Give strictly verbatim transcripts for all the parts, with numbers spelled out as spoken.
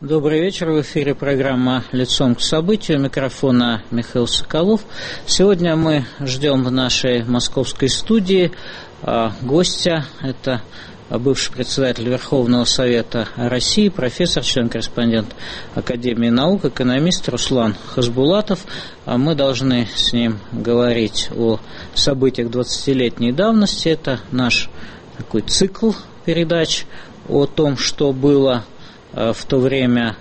Добрый вечер. В эфире программа «Лицом к событию». У микрофона Михаил Соколов. Сегодня мы ждем в нашей московской студии гостя. Это бывший председатель Верховного Совета России, профессор, член-корреспондент Академии наук, экономист Руслан Хасбулатов. Мы должны с ним говорить о событиях двадцатилетней давности. Это наш такой цикл передач о том, что было в то время.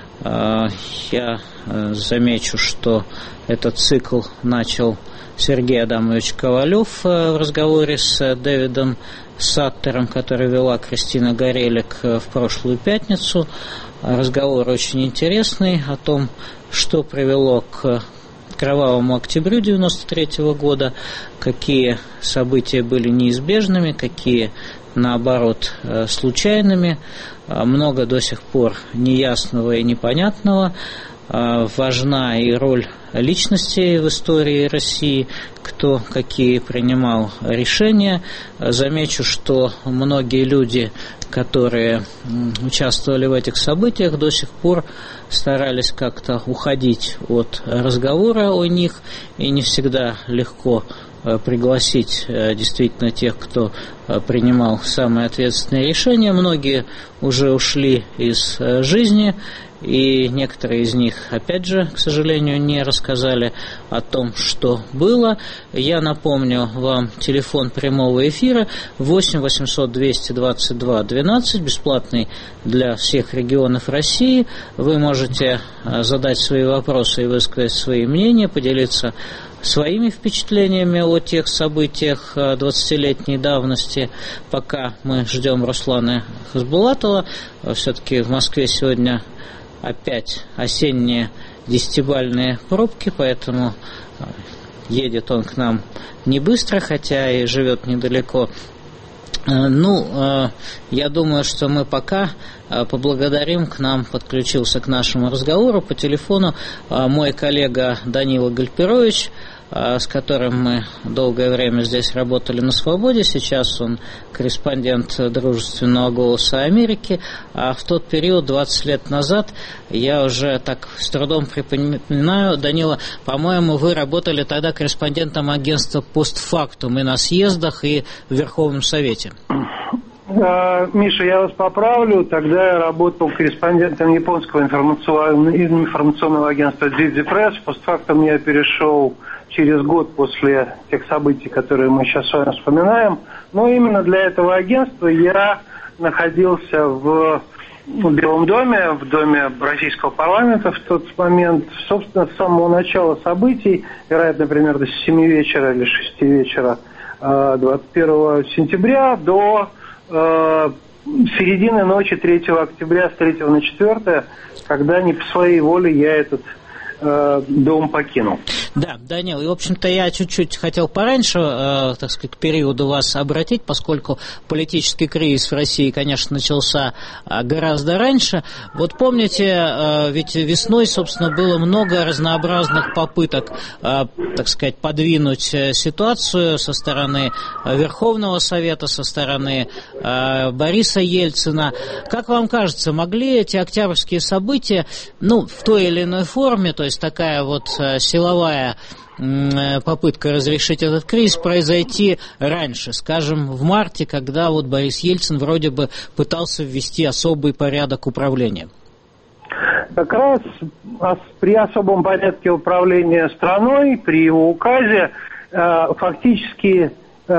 Я замечу, что этот цикл начал Сергей Адамович Ковалев в разговоре с Дэвидом Саттером, который вела Кристина Горелик в прошлую пятницу. Разговор очень интересный о том, что привело к кровавому октябрю девяносто третьего года, какие события были неизбежными, какие, наоборот, случайными. Много до сих пор неясного и непонятного. Важна и роль личностей в истории России, кто какие принимал решения. Замечу, что многие люди, которые участвовали в этих событиях, до сих пор старались как-то уходить от разговора о них, и не всегда легко пригласить действительно тех, кто принимал самые ответственные решения. Многие уже ушли из жизни, и некоторые из них, опять же, к сожалению, не рассказали о том, что было. Я напомню вам телефон прямого эфира восемь восемьсот двести двадцать два двенадцать, бесплатный для всех регионов России. Вы можете задать свои вопросы и высказать свои мнения, поделиться своими впечатлениями о тех событиях двадцатилетней давности. Пока мы ждем Руслана Хасбулатова, все-таки в Москве сегодня опять осенние десятибалльные пробки, поэтому едет он к нам не быстро, хотя и живет недалеко. Ну, я думаю, что мы пока поблагодарим. К нам подключился к нашему разговору по телефону мой коллега Данила Гальперович, с которым мы долгое время здесь работали на «Свободе». Сейчас он корреспондент «Дружественного голоса Америки». А в тот период, двадцать лет назад, я уже так с трудом припоминаю, Данила, по-моему, вы работали тогда корреспондентом агентства «Постфактум» и на съездах, и в Верховном Совете. Миша, я вас поправлю. Тогда я работал корреспондентом японского информационного, информационного агентства Джидзи Пресс. Постфактум я перешел через год после тех событий, которые мы сейчас с вами вспоминаем. Но именно для этого агентства я находился в Белом доме, в доме российского парламента в тот момент, собственно, с самого начала событий, вероятно, примерно с семи вечера или шести вечера двадцать первого сентября до середины ночи третьего октября, с третьего на четвёртое, когда не по своей воле я этот э, дом покинул. Да, Данил, и, в общем-то, я чуть-чуть хотел пораньше, э, так сказать, к периоду вас обратить, поскольку политический кризис в России, конечно, начался э, гораздо раньше. Вот помните, э, ведь весной, собственно, было много разнообразных попыток, э, так сказать, подвинуть э, ситуацию со стороны э, Верховного Совета, со стороны э, Бориса Ельцина. Как вам кажется, могли эти октябрьские события, ну, в той или иной форме, то есть такая вот э, силовая попытка разрешить этот кризис произойти раньше, скажем, в марте, когда вот Борис Ельцин вроде бы пытался ввести особый порядок управления? Как раз при особом порядке управления страной, при его указе, фактически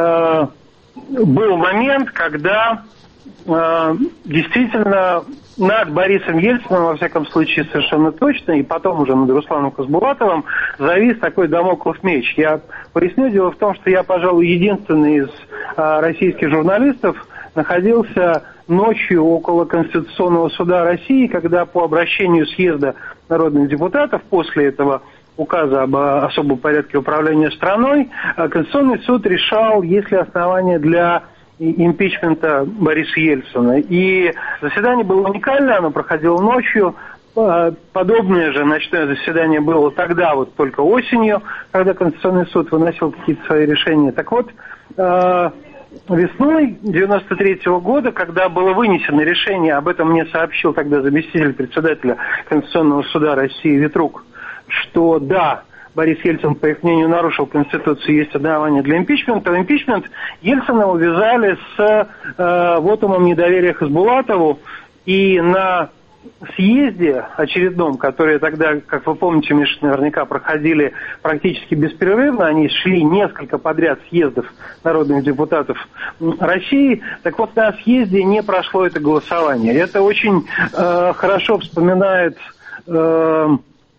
был момент, когда действительно над Борисом Ельциным, во всяком случае, совершенно точно, и потом уже над Русланом Хасбулатовым завис такой дамоклов меч. Я поясню, дело в том, что я, пожалуй, единственный из а, российских журналистов находился ночью около Конституционного суда России, когда по обращению съезда народных депутатов после этого указа об особом порядке управления страной, Конституционный суд решал, есть ли основания для импичмента Бориса Ельцина. И заседание было уникальное, оно проходило ночью. Подобное же ночное заседание было тогда, вот только осенью, когда Конституционный суд выносил какие-то свои решения. Так вот, весной девяносто третьего года, когда было вынесено решение, об этом мне сообщил тогда заместитель председателя Конституционного суда России Ветрук, что да, Борис Ельцин, по их мнению, нарушил Конституцию, есть основания для импичмента. В импичмент Ельцина увязали с э, вотумом недоверия Хасбулатову, и на съезде очередном, которые тогда, как вы помните, Миша, наверняка проходили практически беспрерывно, они шли несколько подряд съездов народных депутатов России, так вот на съезде не прошло это голосование. Это очень э, хорошо вспоминает э,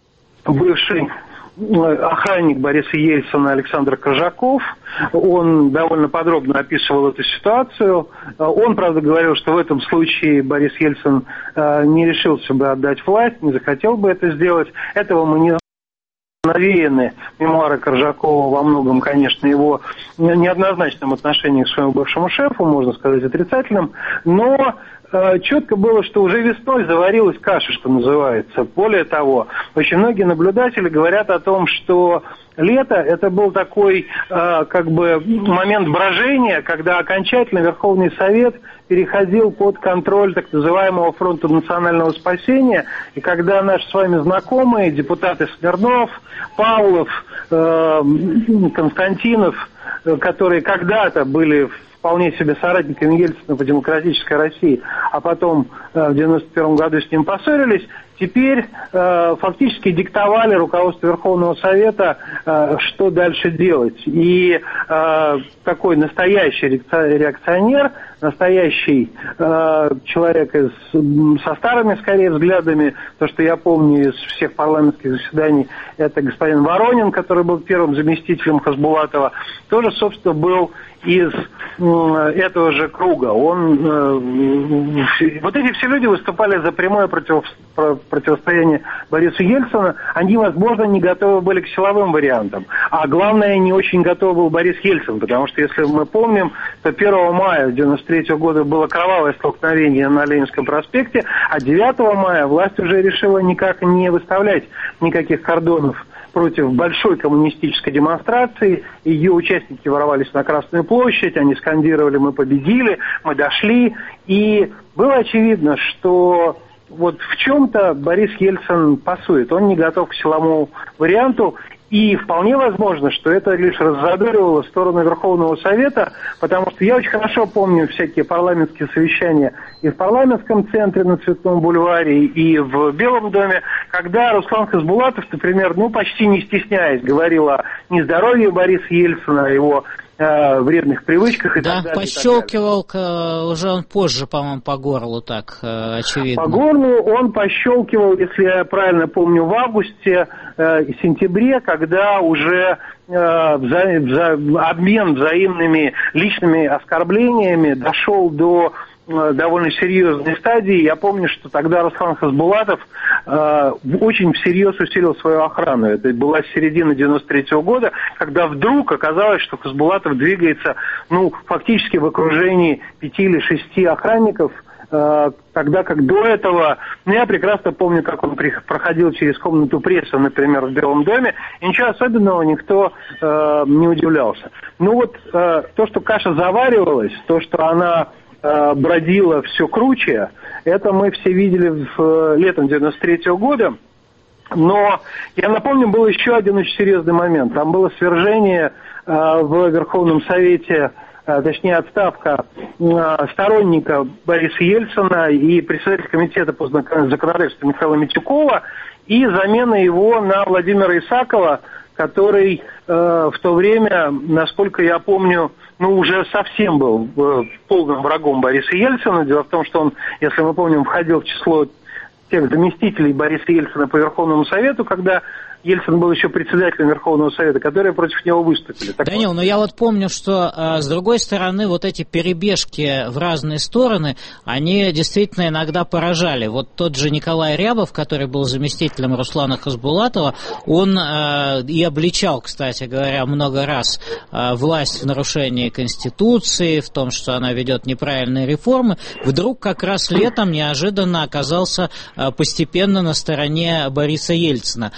бывший охранник Бориса Ельцина Александр Кожаков. Он довольно подробно описывал эту ситуацию. Он, правда, говорил, что в этом случае Борис Ельцин не решился бы отдать власть, не захотел бы это сделать. Этого мы не навеяны мемуары Коржакова во многом, конечно, его неоднозначным отношением к своему бывшему шефу, можно сказать, отрицательным, но э, четко было, что уже весной заварилась каша, что называется. Более того, очень многие наблюдатели говорят о том, что лето – это был такой э, как бы момент брожения, когда окончательно Верховный Совет переходил под контроль так называемого фронта национального спасения, и когда наши с вами знакомые, депутаты Смирнов, Павлов, э, Константинов, э, которые когда-то были вполне себе соратниками Ельцина по демократической России, а потом э, в девяносто первом году с ним поссорились, теперь э, фактически диктовали руководству Верховного Совета, э, что дальше делать. И э, такой настоящий реакционер, настоящий э, человек из, со старыми, скорее, взглядами, то, что я помню из всех парламентских заседаний, это господин Воронин, который был первым заместителем Хасбулатова, тоже, собственно, был из э, этого же круга. Он, э, вот эти все люди выступали за прямое против, противостояние Борису Ельцину. Они, возможно, не готовы были к силовым вариантам. А главное, не очень готов был Борис Ельцин, потому что, если мы помним, то первого мая девяносто третьего года было кровавое столкновение на Ленинском проспекте, а девятого мая власть уже решила никак не выставлять никаких кордонов против большой коммунистической демонстрации. Ее участники ворвались на Красную площадь, они скандировали: «Мы победили, мы дошли». И было очевидно, что вот в чем-то Борис Ельцин пасует. Он не готов к силовому варианту. И вполне возможно, что это лишь раззадоривало сторону Верховного Совета, потому что я очень хорошо помню всякие парламентские совещания и в парламентском центре на Цветном бульваре, и в Белом доме, когда Руслан Хасбулатов, например, ну почти не стесняясь, говорил о нездоровье Бориса Ельцина, о его э, вредных привычках и да, так далее. Да, пощелкивал уже он позже, по-моему, по горлу, так э, очевидно. По горлу он пощелкивал, если я правильно помню, в августе э, и сентябре, когда уже э, вза- вза- обмен взаимными личными оскорблениями дошел до э, довольно серьезной стадии. Я помню, что тогда Руслан Хасбулатов э, очень всерьез усилил свою охрану. Это была середина девяносто третьего года, когда вдруг оказалось, что Хасбулатов двигается, ну, фактически в окружении пяти или шести охранников, тогда как до этого, ну, я прекрасно помню, как он проходил через комнату прессы, например, в Белом доме, и ничего особенного никто э, не удивлялся. Ну вот э, то, что каша заваривалась, то, что она э, бродила все круче, это мы все видели в, э, летом девяносто третьего года. Но, я напомню, был еще один очень серьезный момент. Там было свержение э, в Верховном Совете, точнее отставка сторонника Бориса Ельцина и председателя комитета по законодательству Михаила Митюкова, и замена его на Владимира Исакова, который э, в то время, насколько я помню, ну, уже совсем был э, полным врагом Бориса Ельцина. Дело в том, что он, если мы помним, входил в число тех заместителей Бориса Ельцина по Верховному Совету, когда Ельцин был еще председателем Верховного Совета, которые против него выступили. Так Данил, вот. но я вот помню, что, с другой стороны, вот эти перебежки в разные стороны, они действительно иногда поражали. Вот тот же Николай Рябов, который был заместителем Руслана Хасбулатова, он э, и обличал, кстати говоря, много раз э, власть в нарушении Конституции, в том, что она ведет неправильные реформы. Вдруг как раз летом неожиданно оказался э, постепенно на стороне Бориса Ельцина. А такие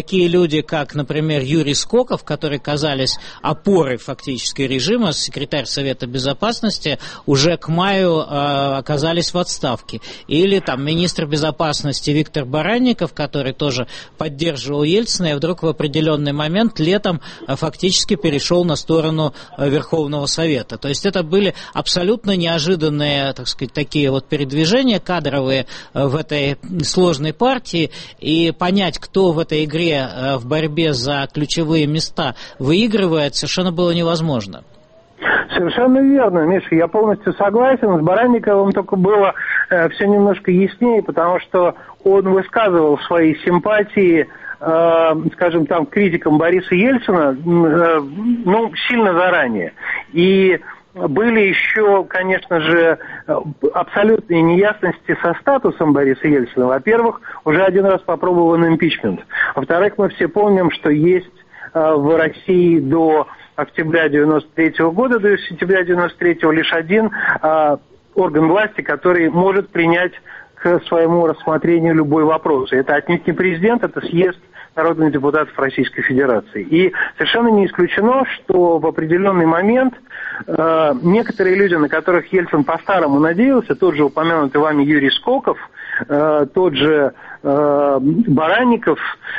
такие люди, как, например, Юрий Скоков, которые казались опорой фактически режима, секретарь Совета Безопасности, уже к маю э, оказались в отставке. Или там министр безопасности Виктор Баранников, который тоже поддерживал Ельцина, и вдруг в определенный момент летом э, фактически перешел на сторону э, Верховного Совета. То есть это были абсолютно неожиданные, так сказать, такие вот передвижения кадровые э, в этой сложной партии, и понять, кто в этой игре э, в борьбе за ключевые места выигрывает, совершенно было невозможно. Совершенно верно, Миша, я полностью согласен. С Баранниковым только было э, все немножко яснее, потому что он высказывал свои симпатии, э, скажем, там, критикам Бориса Ельцина, э, ну, сильно заранее. И были еще, конечно же, абсолютные неясности со статусом Бориса Ельцина. Во-первых, уже один раз попробован импичмент. Во-вторых, мы все помним, что есть э, в России до октября девяносто третьего года, до сентября девяносто третьего лишь один э, орган власти, который может принять к своему рассмотрению любой вопрос. И это отнюдь не президент, это съезд народных депутатов Российской Федерации. И совершенно не исключено, что в определенный момент э, некоторые люди, на которых Ельцин по-старому надеялся, тот же упомянутый вами Юрий Скоков, э, тот же э, Баранников,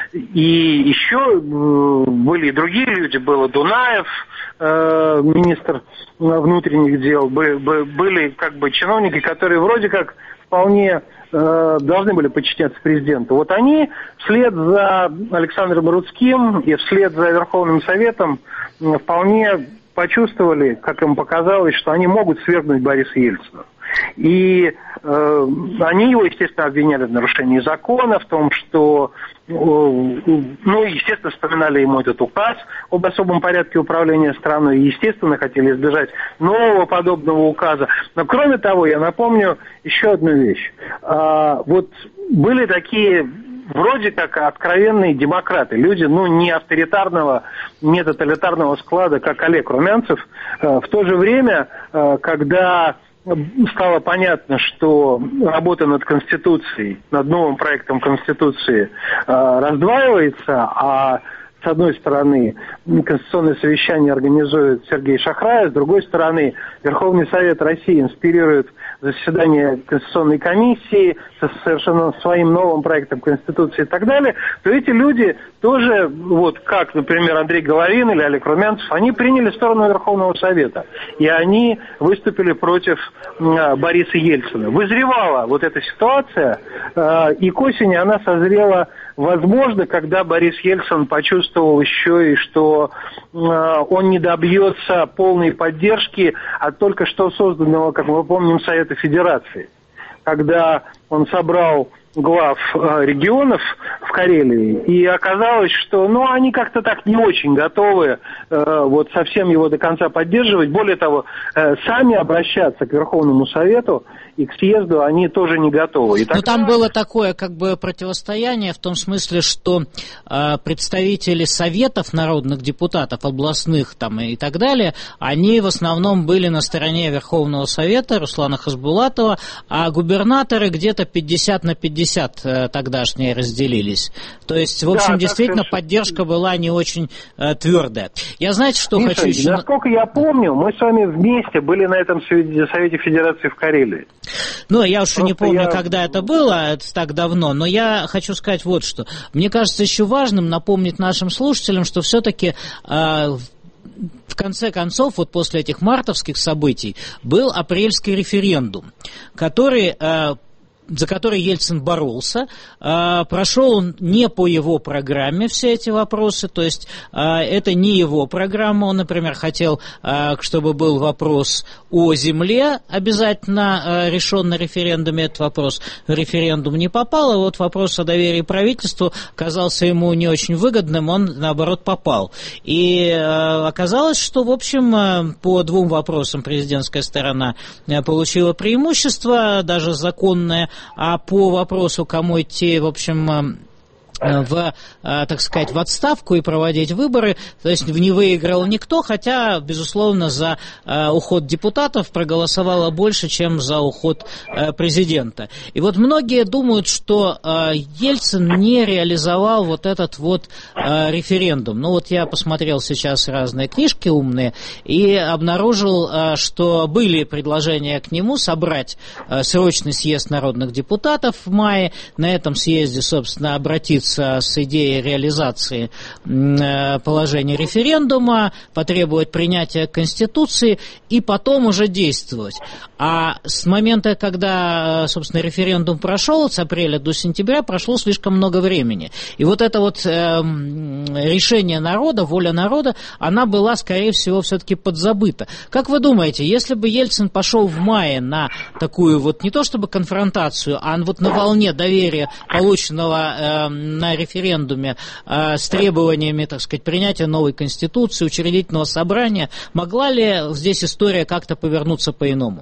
и еще э, были и другие люди, был Дунаев, э, министр внутренних дел, были, были как бы чиновники, которые вроде как вполне э, должны были подчиняться президенту. Вот они вслед за Александром Рудским и вслед за Верховным Советом э, вполне почувствовали, как им показалось, что они могут свергнуть Бориса Ельцина. И э, они его, естественно, обвиняли в нарушении закона, в том, что, э, ну, естественно, вспоминали ему этот указ об особом порядке управления страной, и, естественно, хотели избежать нового подобного указа. Но, кроме того, я напомню еще одну вещь. А, вот были такие вроде как откровенные демократы, люди, ну, не авторитарного, не тоталитарного склада, как Олег Румянцев. А, в то же время, а, когда стало понятно, что работа над Конституцией, над новым проектом Конституции э, раздваивается, а с одной стороны Конституционное совещание организует Сергей Шахраев, с другой стороны Верховный Совет России инспирирует заседание Конституционной комиссии со совершенно своим новым проектом Конституции и так далее, то эти люди тоже, вот как, например, Андрей Головин или Олег Румянцев, они приняли сторону Верховного Совета, и они выступили против э, Бориса Ельцина. Вызревала вот эта ситуация, э, и к осени она созрела, возможно, когда Борис Ельцин почувствовал еще и, что э, он не добьется полной поддержки от только что созданного, как мы помним, Совета Федерации. Когда он собрал глав э, регионов в Карелии, и оказалось, что, ну, они как-то так не очень готовы э, вот совсем его до конца поддерживать. Более того, э, сами обращаться к Верховному Совету и к съезду они тоже не готовы. И тогда... Но там было такое как бы противостояние в том смысле, что э, представители советов народных депутатов, областных там и так далее, они в основном были на стороне Верховного Совета Руслана Хасбулатова, а губернаторы где-то пятьдесят на пятьдесят тогдашние разделились. То есть, в общем, да, действительно, поддержка была не очень э, твердая. Я, знаете, что Миша, хочу еще... Насколько я помню, мы с вами вместе были на этом Совете Федерации в Карелии. Ну, я уж не помню, я... когда это было, это так давно, но я хочу сказать вот что. Мне кажется еще важным напомнить нашим слушателям, что все-таки... Э, в конце концов, вот после этих мартовских событий, был апрельский референдум, который... Э, за который Ельцин боролся. Прошел он не по его программе все эти вопросы, то есть это не его программа. Он, например, хотел, чтобы был вопрос о земле, обязательно решен на референдуме этот вопрос. Референдум не попал, а вот вопрос о доверии правительству оказался ему не очень выгодным, он, наоборот, попал. И оказалось, что, в общем, по двум вопросам президентская сторона получила преимущество, даже законное. А по вопросу, кому идти, в общем, в, так сказать, в отставку и проводить выборы, то есть не выиграл никто, хотя, безусловно, за уход депутатов проголосовало больше, чем за уход президента. И вот многие думают, что Ельцин не реализовал вот этот вот референдум. Ну вот я посмотрел сейчас разные книжки умные и обнаружил, что были предложения к нему собрать срочный съезд народных депутатов в мае, на этом съезде, собственно, обратиться с идеей реализации положения референдума, потребовать принятия Конституции и потом уже действовать. А с момента, когда, собственно, референдум прошел, с апреля до сентября, прошло слишком много времени. И вот это вот э, решение народа, воля народа, она была, скорее всего, все-таки подзабыта. Как вы думаете, если бы Ельцин пошел в мае на такую вот, не то чтобы конфронтацию, а вот на волне доверия, полученного э, на референдуме э, с требованиями, так сказать, принятия новой Конституции, учредительного собрания, могла ли здесь история как-то повернуться по-иному?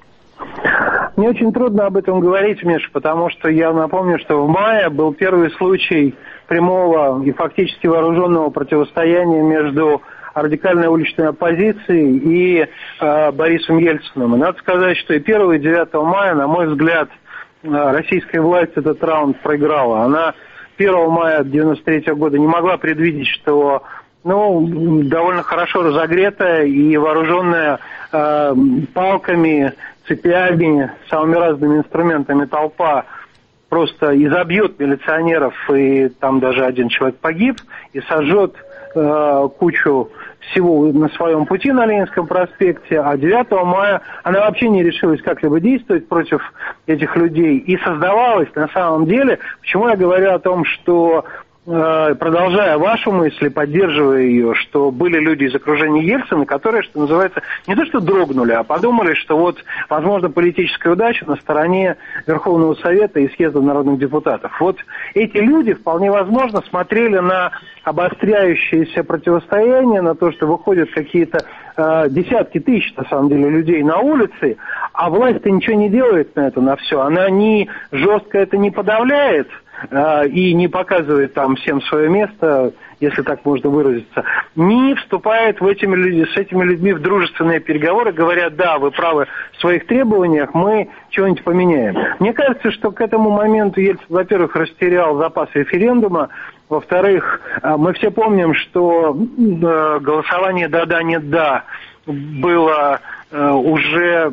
Мне очень трудно об этом говорить, Миша, потому что я напомню, что в мае был первый случай прямого и фактически вооруженного противостояния между радикальной уличной оппозицией и э, Борисом Ельциным. И надо сказать, что и первого, и девятого мая, на мой взгляд, э, российская власть этот раунд проиграла. Она первого мая девяносто третьего года не могла предвидеть, что ну, довольно хорошо разогретая и вооруженная э, палками, цепями, самыми разными инструментами толпа просто изобьет милиционеров, и там даже один человек погиб, и сожжет э, кучу всего на своем пути на Ленинском проспекте, а девятого мая она вообще не решилась как-либо действовать против этих людей. И создавалась на самом деле, почему я говорю о том, что продолжая вашу мысль, поддерживая ее, что были люди из окружения Ельцина, которые, что называется, не то что дрогнули, а подумали, что вот, возможно, политическая удача на стороне Верховного Совета и съезда народных депутатов. Вот эти люди, вполне возможно, смотрели на обостряющееся противостояние, на то, что выходят какие-то э, десятки тысяч, на самом деле, людей на улицы, а власть-то ничего не делает на это, на все. Она не жестко это не подавляет, и не показывает там всем свое место, если так можно выразиться, не вступает в этими люди, с этими людьми в дружественные переговоры, говорят, да, вы правы в своих требованиях, мы чего-нибудь поменяем. Мне кажется, что к этому моменту Ельцин, во-первых, растерял запас референдума, во-вторых, мы все помним, что голосование «да-да, нет-да» было уже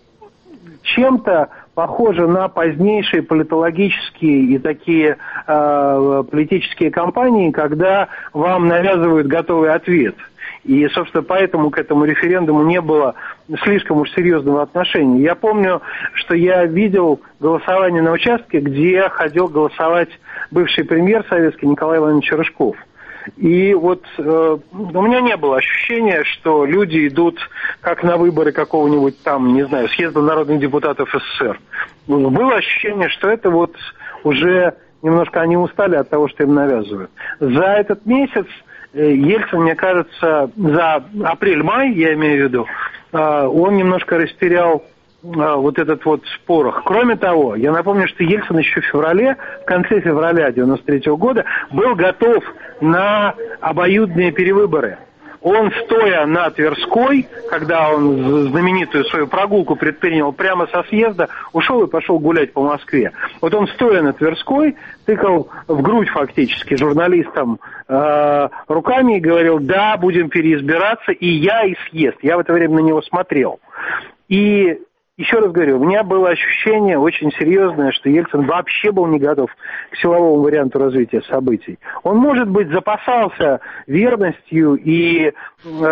чем-то похоже на позднейшие политологические и такие э, политические кампании, когда вам навязывают готовый ответ. И, собственно, поэтому к этому референдуму не было слишком уж серьезного отношения. Я помню, что я видел голосование на участке, где ходил голосовать бывший премьер советский Николай Иванович Рыжков. И вот э, у меня не было ощущения, что люди идут как на выборы какого-нибудь там, не знаю, съезда народных депутатов СССР. Было ощущение, что это вот уже немножко они устали от того, что им навязывают. За этот месяц э, Ельцин, мне кажется, за апрель-май, я имею в виду, э, он немножко растерял вот этот вот порох. Кроме того, я напомню, что Ельцин еще в феврале, в конце февраля девяносто третьего года был готов на обоюдные перевыборы. Он, стоя на Тверской, когда он знаменитую свою прогулку предпринял прямо со съезда, ушел и пошел гулять по Москве. Вот он, стоя на Тверской, тыкал в грудь фактически журналистам э, руками и говорил, да, будем переизбираться, и я, и съезд. Я в это время на него смотрел. И еще раз говорю, у меня было ощущение очень серьезное, что Ельцин вообще был не готов к силовому варианту развития событий. Он, может быть, запасался верностью и э,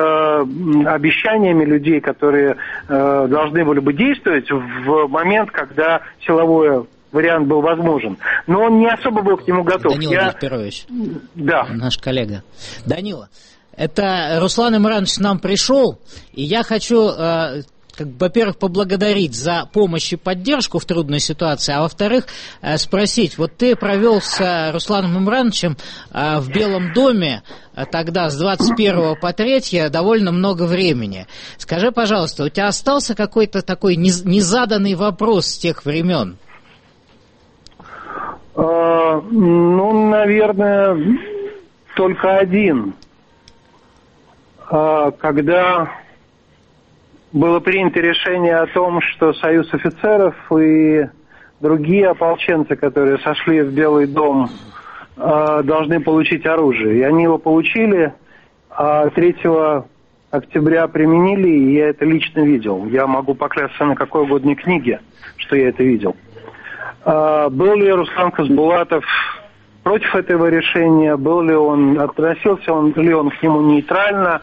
обещаниями людей, которые э, должны были бы действовать в момент, когда силовой вариант был возможен. Но он не особо был к нему готов. Данила Я... Гасперович, да. Наш коллега. Данила, это Руслан Имранович нам пришел, и я хочу... Э, Как, во-первых, поблагодарить за помощь и поддержку в трудной ситуации, а во-вторых, спросить, вот ты провел с Русланом Имрановичем в Белом доме тогда с двадцать первого по третье довольно много времени. Скажи, пожалуйста, у тебя остался какой-то такой незаданный вопрос с тех времен? Ну, наверное, наверное, только один. Когда было принято решение о том, что Союз офицеров и другие ополченцы, которые сошли в Белый дом, должны получить оружие. И они его получили, а третьего октября применили, и я это лично видел. Я могу поклясться на какой угодно книге, что я это видел. Был ли Руслан Хасбулатов против этого решения, был ли он, относился он, ли он к нему нейтрально,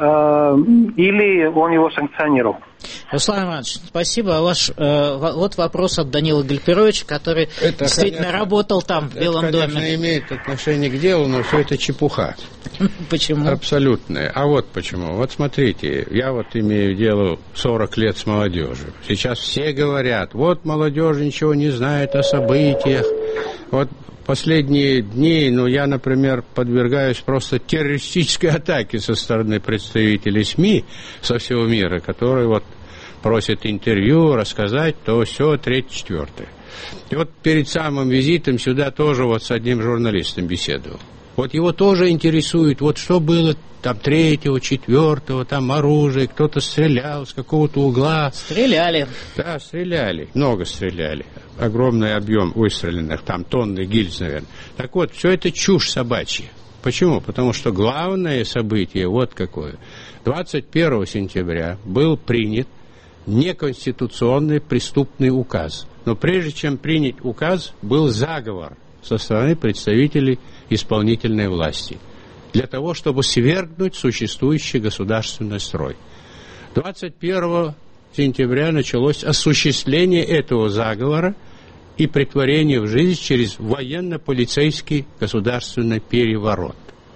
или он его санкционировал? Руслан Иванович, спасибо. А ваш, э, вот вопрос от Данила Гальперовича, который это, действительно конечно, работал там, в Белом это, конечно, доме. Это, имеет отношение к делу, но все это чепуха. Почему? Абсолютная. А вот почему. Вот смотрите, я вот имею дело сорок лет с молодежью. Сейчас все говорят, вот молодежь ничего не знает о событиях. Вот последние дни, ну, я, например, подвергаюсь просто террористической атаке со стороны представителей СМИ со всего мира, которые вот просят интервью, рассказать то, все, третье, четвертое. И вот перед самым визитом сюда тоже вот с одним журналистом беседовал. Вот его тоже интересует, вот что было там третьего, четвертого, там оружие, кто-то стрелял с какого-то угла. Стреляли. Да, стреляли, много стреляли. Огромный объем выстреленных, там тонны гильз, наверное. Так вот, все это чушь собачья. Почему? Потому что главное событие вот какое. двадцать первого сентября был принят неконституционный преступный указ. Но прежде чем принять указ, был заговор со стороны представителей исполнительной власти для того, чтобы свергнуть существующий государственный строй. двадцать первого сентября началось осуществление этого заговора и претворение в жизнь через военно-полицейский государственный переворот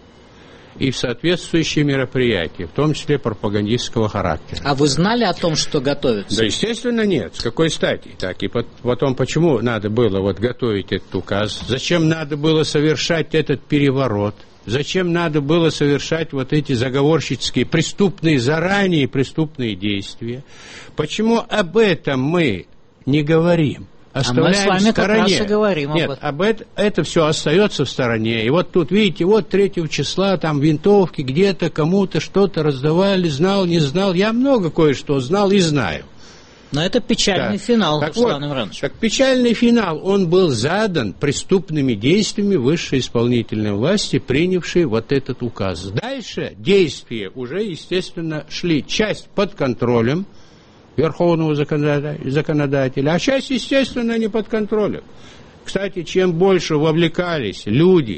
и в соответствующие мероприятия, в том числе пропагандистского характера. А вы знали о том, что готовится? Да, естественно, нет. С какой стати? Так, и потом, почему надо было вот готовить этот указ? Зачем надо было совершать этот переворот? Зачем надо было совершать вот эти заговорщические, преступные, заранее преступные действия? Почему об этом мы не говорим? Оставляем а мы с вами в стороне. Как раз и говорим Нет, об этом. об это, это все остается в стороне. И вот тут, видите, вот третьего числа там винтовки где-то кому-то что-то раздавали, знал, не знал. Я много кое-что знал и знаю. Но это печальный да. финал, так Руслан вот, Иванович. Так печальный финал, он был задан преступными действиями высшей исполнительной власти, принявшей вот этот указ. Дальше действия уже, естественно, шли часть под контролем верховного законодателя, а часть, естественно, не под контролем. Кстати, чем больше вовлекались люди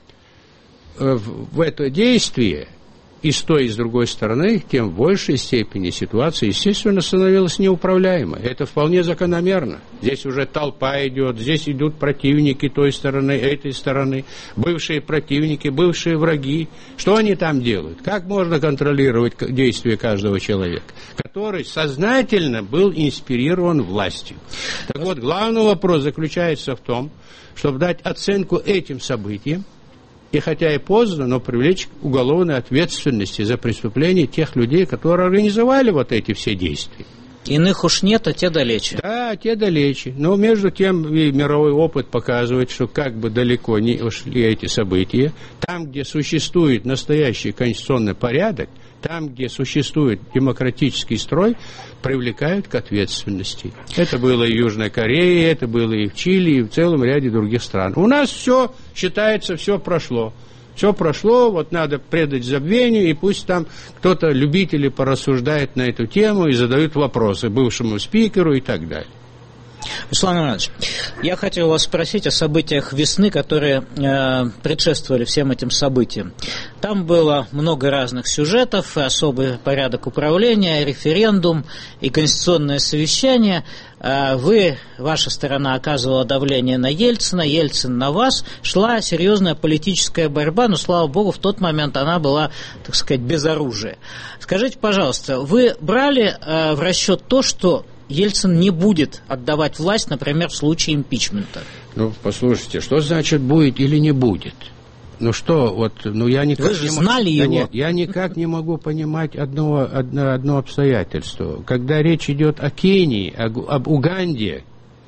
в, в это действие, и с той, и с другой стороны, тем в большей степени ситуация, естественно, становилась неуправляемой. Это вполне закономерно. Здесь уже толпа идет, здесь идут противники той стороны, этой стороны, бывшие противники, бывшие враги. Что они там делают? Как можно контролировать действия каждого человека, который сознательно был инспирирован властью? Так вот, главный вопрос заключается в том, чтобы дать оценку этим событиям, и хотя и поздно, но привлечь к уголовной ответственности за преступления тех людей, которые организовали вот эти все действия. Иных уж нет, а те далече. Да, те далече. Но между тем и мировой опыт показывает, что как бы далеко не ушли эти события, там, где существует настоящий конституционный порядок, там, где существует демократический строй, привлекают к ответственности. Это было и в Южной Корее, это было и в Чили, и в целом ряде других стран. У нас все, считается, все прошло. Все прошло, вот надо предать забвению, и пусть там кто-то, любители, порассуждает на эту тему и задают вопросы бывшему спикеру и так далее. Руслан Иванович, я хотел вас спросить о событиях весны, которые э, предшествовали всем этим событиям. Там было много разных сюжетов, и особый порядок управления, и референдум, и конституционное совещание. Э, вы, ваша сторона оказывала давление на Ельцина, Ельцин на вас. Шла серьезная политическая борьба, но, слава богу, в тот момент она была, так сказать, без оружия. Скажите, пожалуйста, вы брали э, в расчет то, что Ельцин не будет отдавать власть, например, в случае импичмента? Ну, послушайте, что значит будет или не будет? Ну что, вот, ну я никак Вы же не знали могу... его. Да нет, я никак не могу понимать одно, одно, одно обстоятельство. Когда речь идет о Кении, о, об Уганде,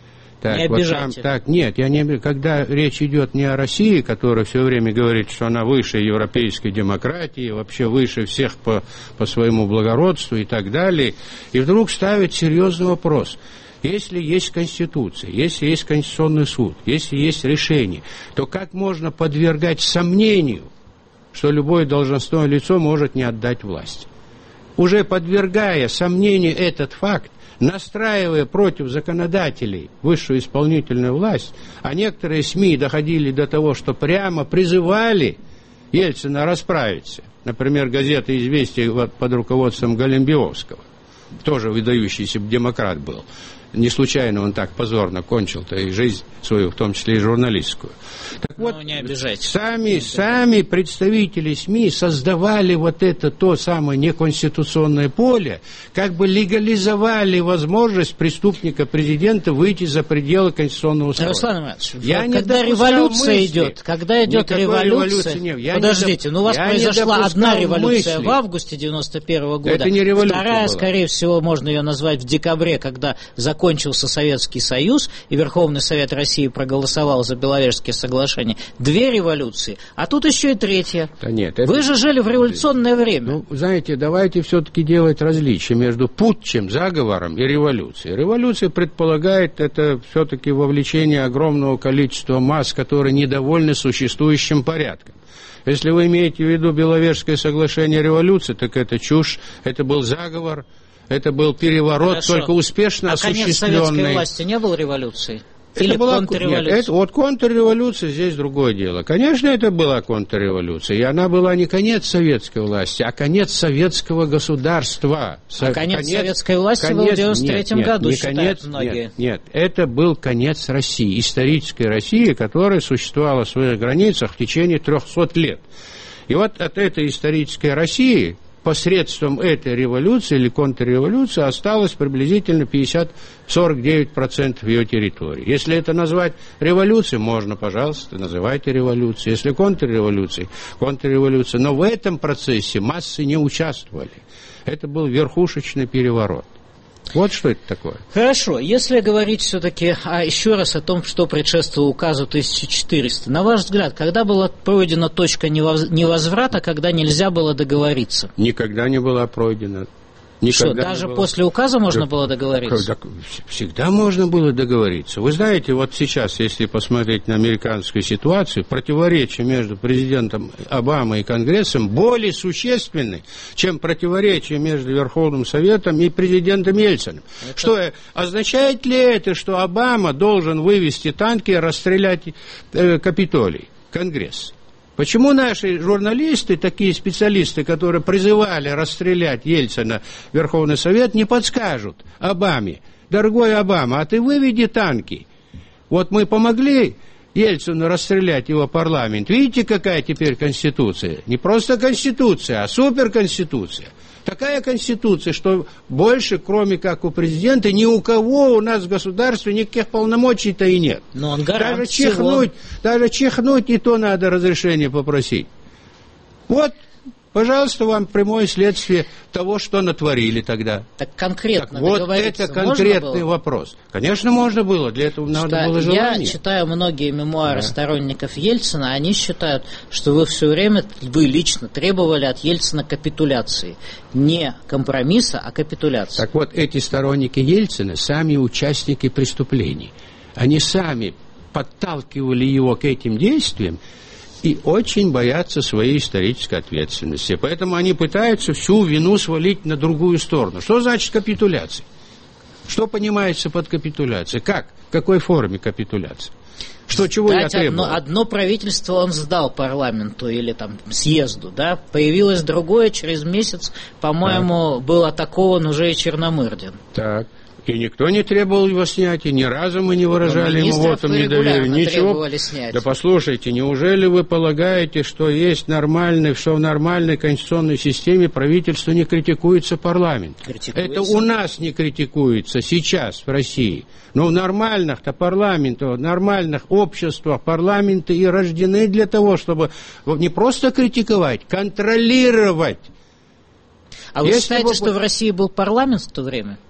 так, не вот обижайте. Там, так, нет, я не, когда речь идет не о России, которая все время говорит, что она выше европейской демократии, вообще выше всех по, по своему благородству и так далее, и вдруг ставит серьезный вопрос. Если есть Конституция, если есть Конституционный суд, если есть решение, то как можно подвергать сомнению, что любое должностное лицо может не отдать власть? Уже подвергая сомнению этот факт, настраивая против законодателей высшую исполнительную власть, а некоторые СМИ доходили до того, что прямо призывали Ельцина расправиться. Например, газета «Известия» под руководством Голембиовского, тоже выдающийся демократ был. Не случайно он так позорно кончил-то и жизнь свою, в том числе и журналистскую. Так вот, ну, не обижайтесь. Сами, сами представители СМИ создавали вот это то самое неконституционное поле, как бы легализовали возможность преступника-президента выйти за пределы конституционного строя. Руслан Иванович, я когда революция мысли. идет, когда идет Никакой революция, революции подождите, доп... ну у вас я произошла одна революция мысли. в августе девяносто первого года, это не революция вторая, была. Скорее всего, можно ее назвать в декабре, когда закончился Советский Союз, и Верховный Совет России проголосовал за Беловежские соглашения. Две революции, а тут еще и третья. Да нет, это... Вы же жили в революционное время. Ну, знаете, давайте все-таки делать различие между путчем, заговором и революцией. Революция предполагает это все-таки вовлечение огромного количества масс, которые недовольны существующим порядком. Если вы имеете в виду Беловежское соглашение революции, так это чушь, это был заговор, это был переворот, Хорошо. только успешно а осуществленный. А конец советской власти не был революцией? Или это была, контрреволюция? Нет, это, вот контрреволюция здесь другое дело. Конечно, это была контрреволюция, и она была не конец советской власти, а конец советского государства. А конец, конец советской власти конец, был в девяносто третьем нет, году, не считают конец, многие. Нет, нет, это был конец России, исторической России, которая существовала в своих границах в течение трехсот лет. И вот от этой исторической России посредством этой революции или контрреволюции осталось приблизительно пятьдесят-сорок девять процентов ее территории. Если это назвать революцией, можно, пожалуйста, называйте революцией. Если контрреволюцией, контрреволюцией. Но в этом процессе массы не участвовали. Это был верхушечный переворот. Вот что это такое. Хорошо, если говорить все-таки а еще раз о том, что предшествовало указу тысяча четыреста, на ваш взгляд, когда была пройдена точка невозврата, когда нельзя было договориться? Никогда не была пройдена. Никогда что, даже было... после указа можно да, было договориться? Да, всегда можно было договориться. Вы знаете, вот сейчас, если посмотреть на американскую ситуацию, противоречия между президентом Обамой и Конгрессом более существенны, чем противоречия между Верховным Советом и президентом Ельциным. Это... Что, означает ли это, что Обама должен вывести танки и расстрелять э, Капитолий, Конгресс? Почему наши журналисты, такие специалисты, которые призывали расстрелять Ельцина, Верховный Совет, не подскажут Обаме? Дорогой Обама, а ты выведи танки. Вот мы помогли Ельцину расстрелять его парламент. Видите, какая теперь Конституция? Не просто Конституция, а суперконституция. Такая Конституция, что больше, кроме как у президента, ни у кого у нас в государстве никаких полномочий-то и нет. Но он гарант даже чихнуть, даже чихнуть и то надо разрешение попросить. Вот, пожалуйста, вам прямое следствие того, что натворили тогда. Так конкретно так вот это конкретный вопрос. Конечно, можно было, для этого надо что было желание. Я читаю многие мемуары да. сторонников Ельцина, они считают, что вы все время, вы лично требовали от Ельцина капитуляции. Не компромисса, а капитуляции. Так вот, эти сторонники Ельцина сами участники преступлений. Они сами подталкивали его к этим действиям, и очень боятся своей исторической ответственности. Поэтому они пытаются всю вину свалить на другую сторону. Что значит капитуляция? Что понимается под капитуляцией? Как? В какой форме капитуляция? Что, чего я требовал? Одно, одно правительство он сдал парламенту или там съезду, да? Появилось другое, через месяц, по-моему, так. был атакован уже и Черномырдин. Так. И никто не требовал его снятия, ни разу мы не выражали ему вотум недоверия. Ничего. Да послушайте, неужели вы полагаете, что есть нормальный, что в нормальной конституционной системе правительство не критикуется парламент? Это у нас не критикуется сейчас в России. Но в нормальных-то парламентах, в нормальных обществах парламенты и рождены для того, чтобы не просто критиковать, контролировать. А вы Если считаете, бы... что в России был парламент в то время?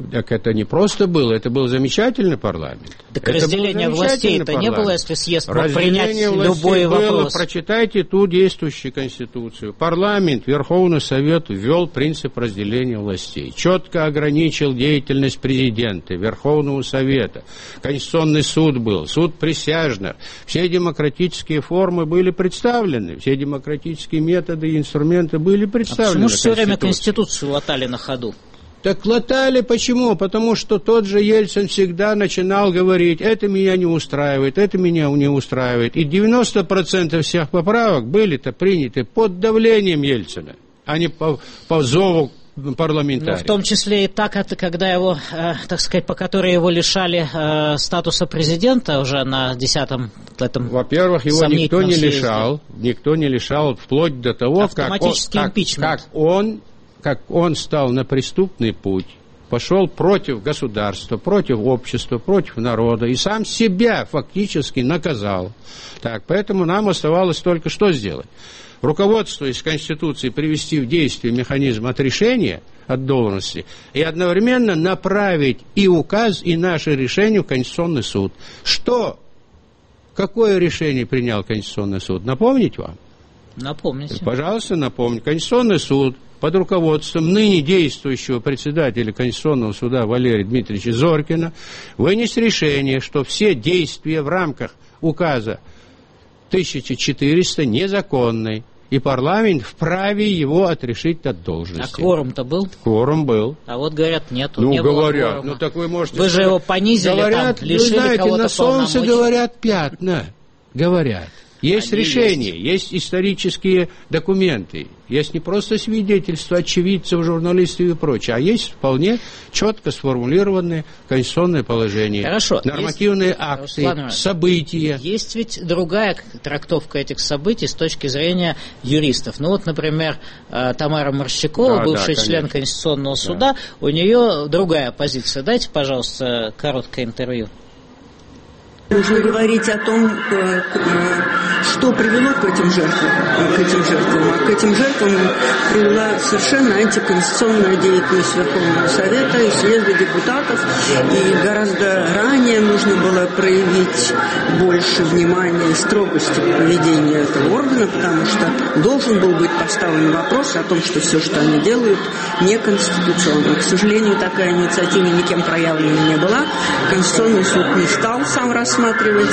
Так это не просто было, это был замечательный парламент. Так это разделение властей-то не было, если съезд мог принять любой было, вопрос. Прочитайте ту действующую Конституцию. Парламент, Верховный Совет ввел принцип разделения властей. Четко ограничил деятельность президента, Верховного Совета. Конституционный суд был, суд присяжных. Все демократические формы были представлены, все демократические методы и инструменты были представлены. А почему же все время Конституцию латали на ходу? Так латали почему? Потому что тот же Ельцин всегда начинал говорить, это меня не устраивает, это меня не устраивает. И девяносто процентов всех поправок были-то приняты под давлением Ельцина, а не по, по зову парламентариев. Ну, в том числе и так, это когда его, э, так сказать, по которой его лишали э, статуса президента уже на десятом этом. Во-первых, его никто не съезде. лишал, никто не лишал вплоть до того, как он, как, как он... как он стал на преступный путь, пошел против государства, против общества, против народа, и сам себя фактически наказал. Так, поэтому нам оставалось только что сделать? Руководствуясь Конституцией, привести в действие механизм отрешения от должности и одновременно направить и указ, и наше решение в Конституционный суд. Что? Какое решение принял Конституционный суд? Напомнить вам? Напомните. Пожалуйста, напомню. Конституционный суд под руководством ныне действующего председателя Конституционного суда Валерия Дмитриевича Зоркина вынес решение, что все действия в рамках указа тысяча четыреста незаконны, и парламент вправе его отрешить от должности. А кворум-то был? Кворум был. А вот говорят, нет, ну, не говорят, было ну так вы можете... Вы же его понизили, говорят, там, лишили вы знаете, кого-то на солнце полномочий. Говорят пятна, говорят. Есть Они решения, есть. есть исторические документы, есть не просто свидетельства очевидцев, журналистов и прочее, а есть вполне четко сформулированные конституционные положения, Хорошо. нормативные есть, акты, Руслан, события. Есть ведь другая трактовка этих событий с точки зрения юристов. Ну вот, например, Тамара Морщакова, да, бывший да, член Конституционного суда, да. У нее другая позиция. Дайте, пожалуйста, короткое интервью. Нужно говорить о том, что привело к этим жертвам, к этим жертвам. А к этим жертвам привела совершенно антиконституционная деятельность Верховного Совета и съезда депутатов. И гораздо ранее нужно было проявить больше внимания и строгости к поведению этого органа, потому что должен был быть поставлен вопрос о том, что все, что они делают, неконституционно. К сожалению, такая инициатива никем проявлена не была. Конституционный суд не стал сам рассматривать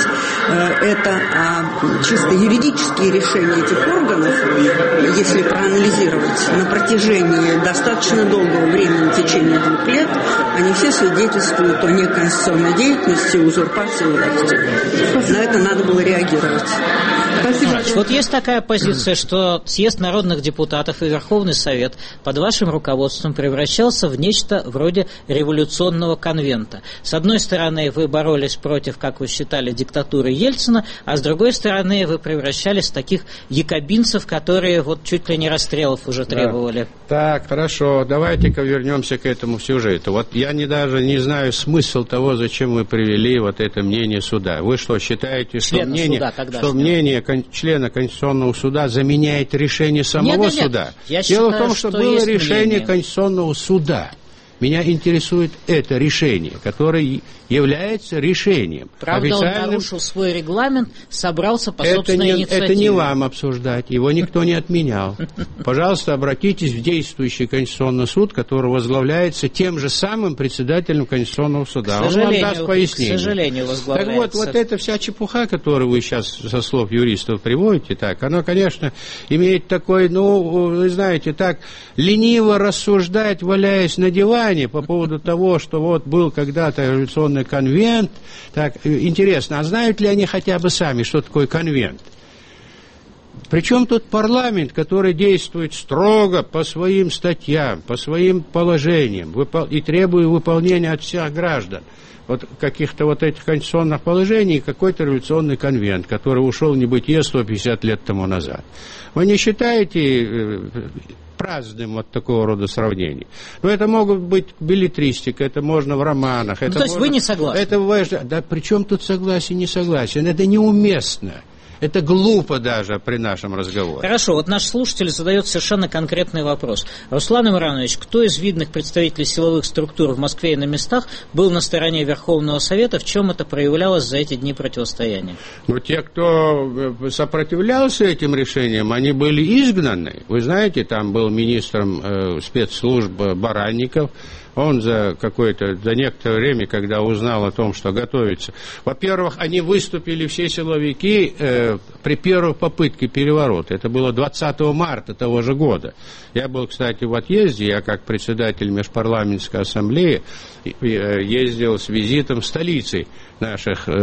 это, а чисто юридические решения этих органов, если проанализировать на протяжении достаточно долгого времени, в течение двух лет, они все свидетельствуют о неконституционной деятельности и узурпации власти. На это надо было реагировать. Спасибо. Вот есть такая позиция, что съезд народных депутатов и Верховный Совет под вашим руководством превращался в нечто вроде революционного конвента. С одной стороны, вы боролись против, как вы считали, диктатуры Ельцина, а с другой стороны, вы превращались в таких якобинцев, которые вот чуть ли не расстрелов уже требовали. Да. Так, хорошо, давайте-ка вернемся к этому сюжету. Вот я не, даже не знаю смысл того, зачем вы привели вот это мнение суда. Вы что, считаете, что Члена мнение, суда, что мнение кон- члена Конституционного суда заменяет решение самого нет, нет, суда? Я Дело считаю, в том, что, что было решение мнение. Конституционного суда. Меня интересует это решение, которое является решением. Правда, официальным... он нарушил свой регламент, собрался по это собственной не, инициативе. Это не вам обсуждать, его никто не отменял. Пожалуйста, обратитесь в действующий Конституционный суд, который возглавляется тем же самым председателем Конституционного суда. Он вам даст пояснение. К сожалению, возглавляется. Так вот, вот эта вся чепуха, которую вы сейчас со слов юристов приводите, так, она, конечно, имеет такой, ну, вы знаете, так, лениво рассуждать, валяясь на диване, по поводу того, что вот был когда-то революционный конвент. Так, интересно, а знают ли они хотя бы сами, что такое конвент? Причем тут парламент, который действует строго по своим статьям, по своим положениям и требует выполнения от всех граждан вот каких-то вот этих конституционных положений, и какой-то революционный конвент, который ушел в небытие сто пятьдесят лет тому назад. Вы не считаете праздным вот такого рода сравнений? Но это могут быть беллетристика, это можно в романах. Ну, это то есть можно, вы не согласны? Это важно. Да при чем тут согласие, не согласие? Это неуместно. Это глупо даже при нашем разговоре. Хорошо, вот наш слушатель задает совершенно конкретный вопрос. Руслан Имранович, кто из видных представителей силовых структур в Москве и на местах был на стороне Верховного Совета? В чем это проявлялось за эти дни противостояния? Ну, те, кто сопротивлялся этим решениям, они были изгнаны. Вы знаете, там был министром э, спецслужб Баранников. Он за какое-то, за некоторое время, когда узнал о том, что готовится, во-первых, они выступили, все силовики, э, при первой попытке переворота. Это было двадцатого марта того же года. Я был, кстати, в отъезде, я как председатель Межпарламентской ассамблеи ездил с визитом в столицы наших э,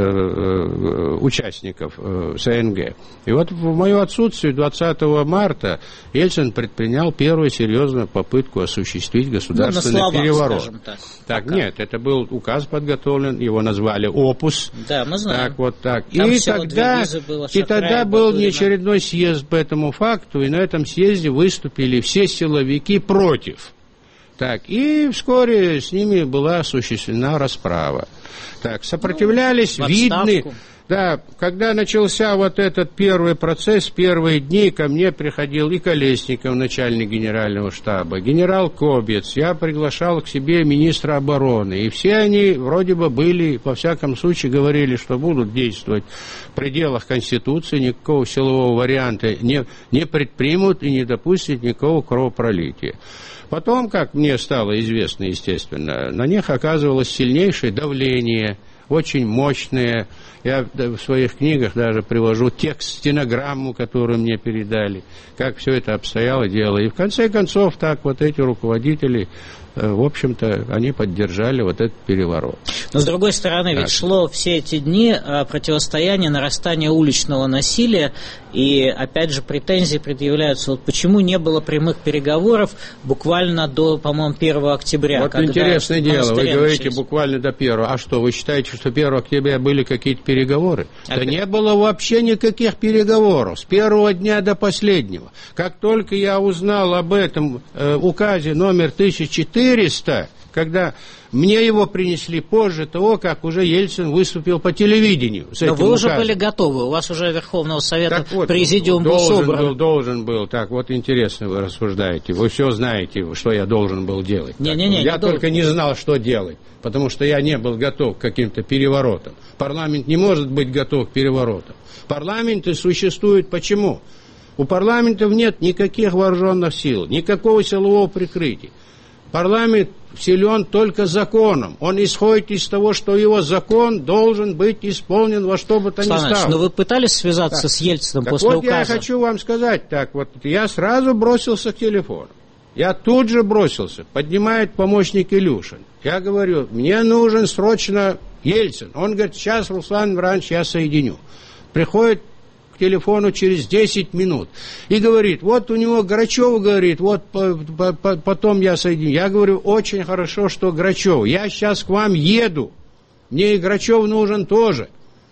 э, участников э, СНГ. И вот в мое отсутствие двадцатого марта Ельцин предпринял первую серьезную попытку осуществить государственный ну, словах, переворот. Так, так нет, это был указ подготовлен, его назвали «Опус». Да, мы знаем. Так, вот так. Там и тогда, было, и тогда был неочередной съезд по этому факту, и на этом съезде выступили все силовики против. Так, и вскоре с ними была осуществлена расправа. Так, сопротивлялись, ну, видны. Да, когда начался вот этот первый процесс, первые дни ко мне приходил и Колесников, начальник генерального штаба, генерал Кобец, я приглашал к себе министра обороны, и все они вроде бы были, во всяком случае, говорили, что будут действовать в пределах Конституции, никакого силового варианта не, не предпримут и не допустят никакого кровопролития. Потом, как мне стало известно, естественно, на них оказывалось сильнейшее давление, очень мощное. Я в своих книгах даже привожу текст, стенограмму, которую мне передали, как все это обстояло дело. И в конце концов, так вот эти руководители, в общем-то, они поддержали вот этот переворот. Но, с другой стороны, ведь так. шло все эти дни противостояние, нарастание уличного насилия, и, опять же, претензии предъявляются, вот почему не было прямых переговоров буквально до, по-моему, первого октября. Вот интересное дело, вы говорите начались. Буквально до первого. А что, вы считаете, что первого октября были какие-то переговоры? А да не было вообще никаких переговоров с первого дня до последнего. Как только я узнал об этом э, указе номер тысяча четыреста, когда мне его принесли позже того, как уже Ельцин выступил по телевидению. С Но этим вы уже указом. были готовы, у вас уже Верховного Совета вот, президиум был должен собран. Был, должен был, так вот интересно вы рассуждаете, вы все знаете, что я должен был делать. Не, не, не, я не только должен. не знал, что делать, потому что я не был готов к каким-то переворотам. Парламент не может быть готов к переворотам. Парламенты существуют почему? У парламентов нет никаких вооруженных сил, никакого силового прикрытия. Парламент силен только законом. Он исходит из того, что его закон должен быть исполнен во что бы то ни стало. Но вы пытались связаться так. с Ельциным так после вот указа? Я хочу вам сказать так. Вот я сразу бросился к телефону. Я тут же бросился. Поднимает помощник Илюшин. Я говорю, мне нужен срочно Ельцин. Он говорит, сейчас, Руслан Иванович, я соединю. Приходит к телефону через десять минут и говорит, вот у него Грачев говорит, вот по, по, по, потом я соединю. Я говорю, очень хорошо, что Грачев. Я сейчас к вам еду. Мне и Грачев нужен тоже.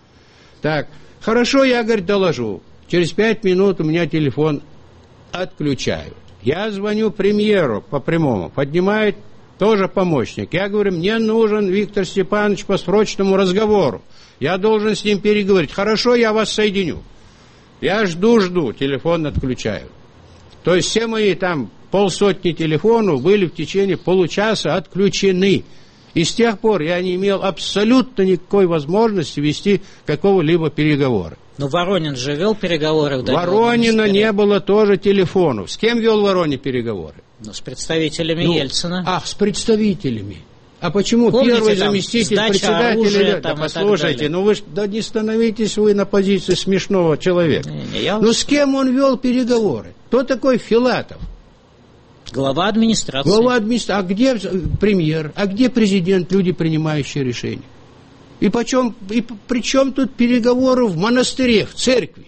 Так, хорошо, я, говорит, доложу. Через пять минут у меня телефон отключают. Я звоню премьеру по прямому, поднимает тоже помощник. Я говорю, мне нужен Виктор Степанович по срочному разговору. Я должен с ним переговорить. Хорошо, я вас соединю. Я жду-жду, телефон отключают. То есть все мои там полсотни телефонов были в течение получаса отключены. И с тех пор я не имел абсолютно никакой возможности вести какого-либо переговора. Но Воронин же вел переговоры. В Воронина не было тоже телефонов. С кем вел Воронин переговоры? Ну, с представителями ну, Ельцина. Ах, с представителями. А почему Помните, первый там, заместитель председателя... Оружия, да, послушайте, ну вы ж, да не становитесь вы на позиции смешного человека. Не, не, я... Ну с кем он вел переговоры? Кто такой Филатов? Глава администрации. Глава администрации. А где премьер? А где президент, люди, принимающие решения? И, почем, и при чем тут переговоры в монастыре, в церкви?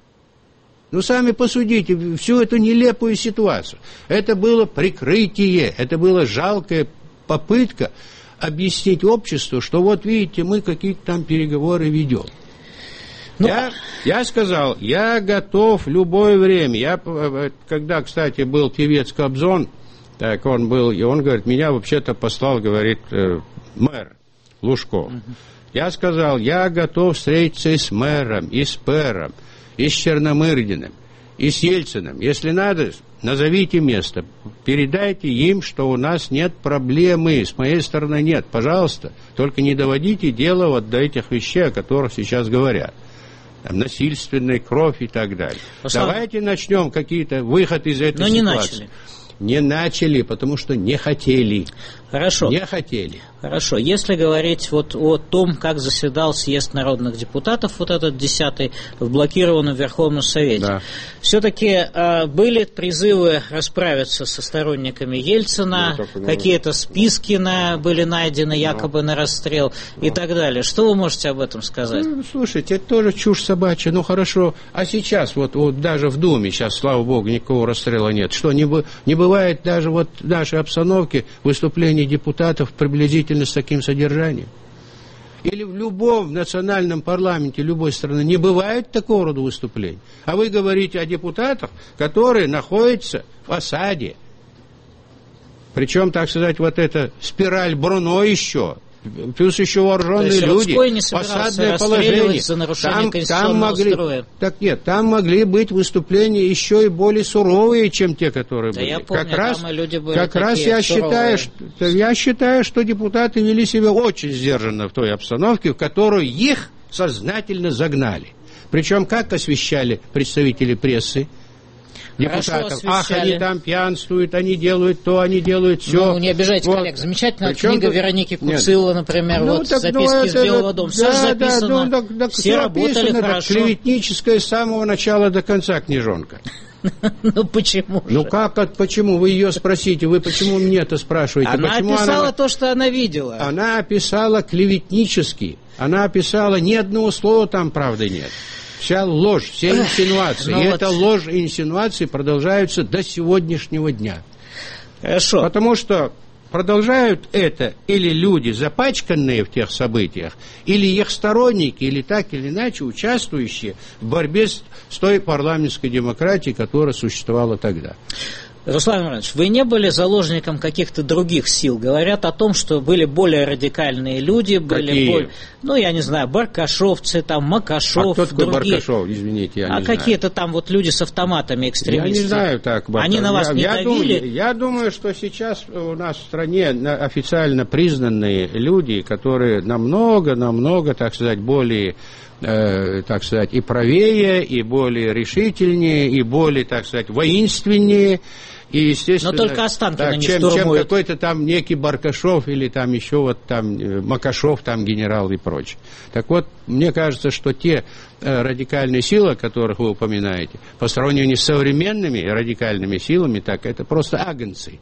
Ну, сами посудите всю эту нелепую ситуацию. Это было прикрытие, это была жалкая попытка объяснить обществу, что вот видите, мы какие-то там переговоры ведем. Ну, я, я сказал, я готов в любое время. Я, когда, кстати, был певец Кобзон, так он был, и он говорит, меня вообще-то послал, говорит, э, мэр Лужков. Uh-huh. Я сказал, я готов встретиться и с мэром, и с пэром. и с Черномырдиным, и с Ельциным. Если надо, назовите место, передайте им, что у нас нет проблемы, с моей стороны нет. Пожалуйста, только не доводите дело вот до этих вещей, о которых сейчас говорят. Там, насильственная кровь и так далее. Послав... Давайте начнем какие-то выход из этой Но ситуации. Не начали. Не начали, потому что не хотели. Хорошо. Не хотели. Хорошо. Если говорить вот о том, как заседал съезд народных депутатов, вот этот десятый, в блокированном Верховном Совете, да. Все-таки э, были призывы расправиться со сторонниками Ельцина, ну, какие-то списки на, были найдены якобы ну. на расстрел ну. и так далее. Что вы можете об этом сказать? Ну, слушайте, это тоже чушь собачья. Ну, хорошо. А сейчас, вот, вот даже в Думе, сейчас, слава богу, никакого расстрела нет. Что, не, не бывает даже вот в нашей обстановке выступлений депутатов приблизительно с таким содержанием? Или в любом национальном парламенте любой страны не бывает такого рода выступлений? А вы говорите о депутатах, которые находятся в осаде. Причем, так сказать, вот эта спираль Бруно еще, плюс еще вооруженные люди, осадное положение. За нарушение там, там могли, строя. Так нет, там могли быть выступления еще и более суровые, чем те, которые да были. Я помню, как раз, люди были как раз я суровые. считаю, что, я считаю, что депутаты вели себя очень сдержанно в той обстановке, в которую их сознательно загнали. Причем как освещали представители прессы? Депутатов. Ах, они там пьянствуют, они делают то, они делают все. Ну, не обижайте вот. Коллег. Замечательная Причем книга тут... Вероники Куцило, например, ну, вот так, записки ну, из Белого дома. Все да, записано, да, ну, так, так, все работали написано, хорошо. Так, клеветническая с самого начала до конца книжонка. Ну, почему же? Ну, как, почему? Вы ее спросите, вы почему мне-то спрашиваете? Она почему описала она... то, что она видела. Она описала клеветнически. Она описала, ни одного слова там правды нет. Вся ложь, все инсинуации. Ну, и вот... эта ложь и инсинуации продолжаются до сегодняшнего дня. Хорошо. Потому что продолжают это или люди, запачканные в тех событиях, или их сторонники, или так или иначе участвующие в борьбе с, с той парламентской демократией, которая существовала тогда. Руслан Иванович, вы не были заложником каких-то других сил? Говорят о том, что были более радикальные люди, были Какие? более, ну, я не знаю, баркашовцы, там, Макашов, а кто такой другие. Баркашов, извините, я а не какие-то знаю. там вот люди с автоматами, экстремисты. Я не знаю так. Баркашов. Они на вас я, не я давили? Думаю, я думаю, что сейчас у нас в стране официально признанные люди, которые намного-намного, так сказать, более... Э, так сказать, и правее, и более решительнее, и более, так сказать, воинственнее, и, естественно... Но только Останкино так, не чем, штурмует. чем какой-то там некий Баркашов, или там еще вот там Макашов, там генерал и прочее. Так вот, мне кажется, что те э, радикальные силы, о которых вы упоминаете, по сравнению с современными радикальными силами, так, это просто агнцы.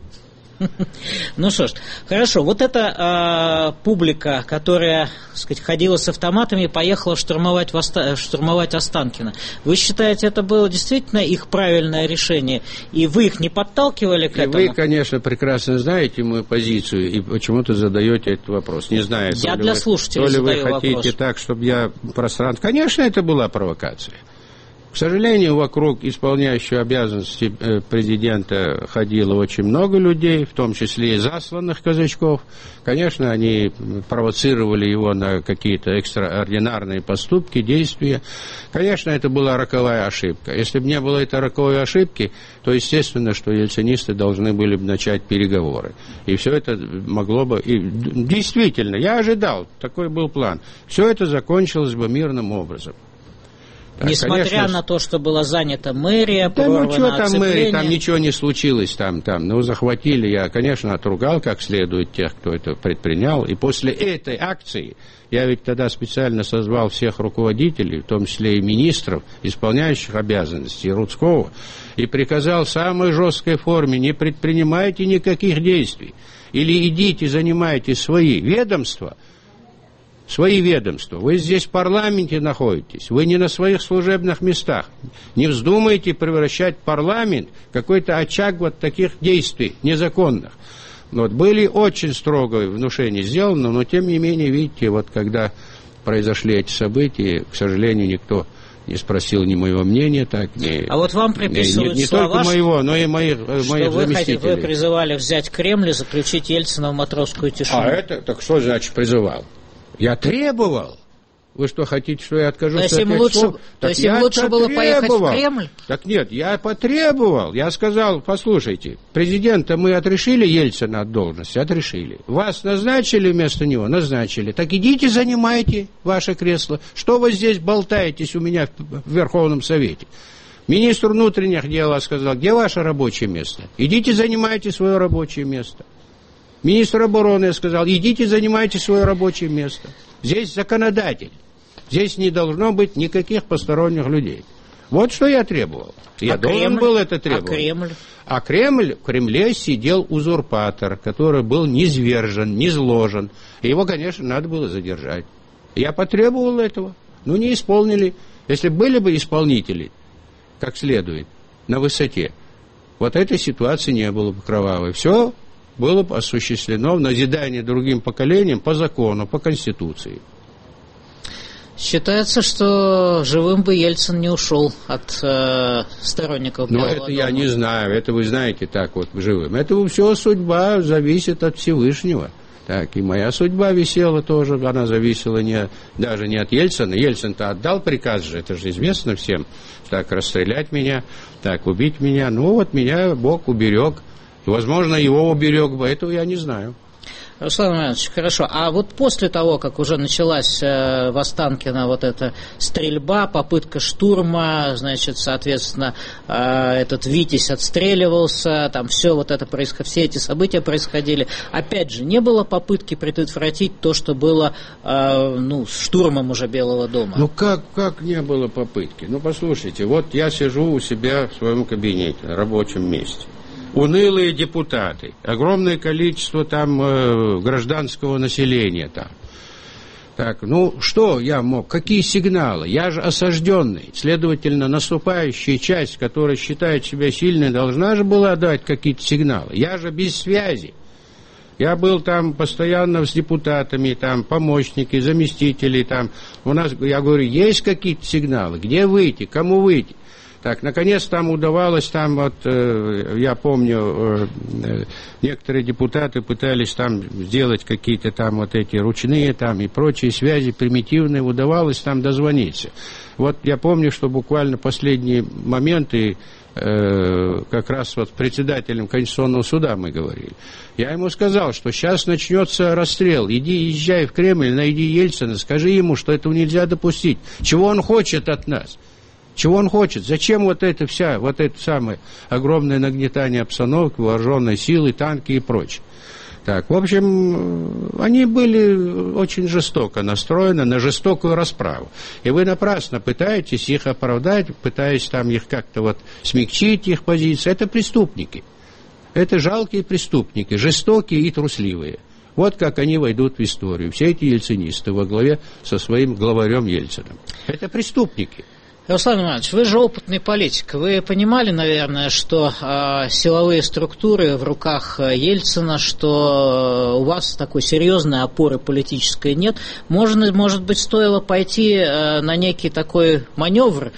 Ну что ж, хорошо. Вот эта э, публика, которая, так сказать, ходила с автоматами и поехала штурмовать, Оста... штурмовать Останкино. Вы считаете, это было действительно их правильное решение? И вы их не подталкивали к и этому? Вы, конечно, прекрасно знаете мою позицию и почему-то задаете этот вопрос. Не знаю, я для вы, слушателей то ли задаю вы хотите вопрос. Так, чтобы я пространство... Конечно, это была провокация. К сожалению, вокруг исполняющего обязанности президента ходило очень много людей, в том числе и засланных казачков. Конечно, они провоцировали его на какие-то экстраординарные поступки, действия. Конечно, это была роковая ошибка. Если бы не было этой роковой ошибки, то естественно, что ельцинисты должны были бы начать переговоры. И все это могло бы... И действительно, я ожидал, такой был план. Все это закончилось бы мирным образом. Так, несмотря конечно, на то, что была занята мэрия, да ну что там оцепление. мэрия, там ничего не случилось, там, там, ну захватили, я, конечно, отругал как следует тех, кто это предпринял, и после этой акции, я ведь тогда специально созвал всех руководителей, в том числе и министров, исполняющих обязанности, и Рудского, и приказал в самой жесткой форме: не предпринимайте никаких действий, или идите, занимайте свои ведомства, свои ведомства. Вы здесь в парламенте находитесь, вы не на своих служебных местах. Не вздумайте превращать парламент в какой-то очаг вот таких действий незаконных. Вот, были очень строгое внушения сделано, но тем не менее, видите, вот когда произошли эти события, к сожалению, никто не спросил ни моего мнения, так, ни, а вот вам приписывают не, не слова, только моего, но и моих, что моих вы заместителей. Хотите, вы призывали взять Кремль и заключить Ельцина в матросскую тишину. А это, так что значит призывал? Я требовал, Вы что, хотите, что я откажусь от этих слов? То Так есть им лучше было поехать в Кремль? Так нет, я потребовал. Я сказал, послушайте, президента мы отрешили Ельцина от должности? Отрешили. Вас назначили вместо него? Назначили. Так идите, занимайте ваше кресло. Что вы здесь болтаетесь у меня в Верховном Совете? Министр внутренних дел сказал, где ваше рабочее место? Идите, занимайте свое рабочее место. Министр обороны сказал, идите, занимайте свое рабочее место. Здесь законодатель. Здесь не должно быть никаких посторонних людей. Вот что я требовал. Я а должен Кремль? был это требовать. А Кремль? А Кремль, в Кремле сидел узурпатор, который был низвержен, низложен. И его, конечно, надо было задержать. Я потребовал этого. Ну, не исполнили. Если были бы исполнители, как следует, на высоте, вот этой ситуации не было бы кровавой. Все было бы осуществлено в назидание другим поколениям по закону, по Конституции. Считается, что живым бы Ельцин не ушел от э, сторонников Белого дома. Но это я не знаю, это вы знаете так вот живым. Это все судьба зависит от Всевышнего. Так, и моя судьба висела тоже, она зависела не, даже не от Ельцина. Ельцин-то отдал приказ же, это же известно всем, так, расстрелять меня, так, убить меня. Ну, вот меня Бог уберег. И, возможно, его уберег бы, этого я не знаю. Руслан Иванович, хорошо. А вот после того, как уже началась э, в Останкино вот эта стрельба, попытка штурма, значит, соответственно, э, этот Витязь отстреливался, там все вот это происходило, все эти события происходили. Опять же, не было попытки предотвратить то, что было, э, ну, с штурмом уже Белого дома? Ну, как, как не было попытки? Ну, послушайте, вот я сижу у себя в своем кабинете, рабочем месте. Унылые депутаты, огромное количество там э, гражданского населения там. Так, ну что я мог, какие сигналы? Я же осажденный, следовательно, наступающая часть, которая считает себя сильной, должна же была дать какие-то сигналы. Я же без связи. Я был там постоянно с депутатами, там помощники, заместители, там. У нас, я говорю, есть какие-то сигналы? Где выйти? Кому выйти? Так, наконец там удавалось, там вот, э, я помню, э, некоторые депутаты пытались там сделать какие-то там вот эти ручные там и прочие связи примитивные, удавалось там дозвониться. Вот я помню, что буквально последние моменты, э, как раз вот с председателем Конституционного суда мы говорили. Я ему сказал, что сейчас начнется расстрел, иди, езжай в Кремль, найди Ельцина, скажи ему, что этого нельзя допустить. Чего он хочет от нас? Чего он хочет? Зачем вот это вся, вот это самое огромное нагнетание обстановки, вооруженной силы, танки и прочее? Так, в общем, они были очень жестоко настроены на жестокую расправу. И вы напрасно пытаетесь их оправдать, пытаясь там их как-то вот смягчить их позиции. Это преступники. Это жалкие преступники, жестокие и трусливые. Вот как они войдут в историю. Все эти ельцинисты во главе со своим главарем Ельциным. Это преступники. Руслан Иванович, вы же опытный политик. Вы понимали, наверное, что э, силовые структуры в руках Ельцина, что у вас такой серьезной опоры политической нет. Можно, может быть, стоило пойти э, на некий такой маневр,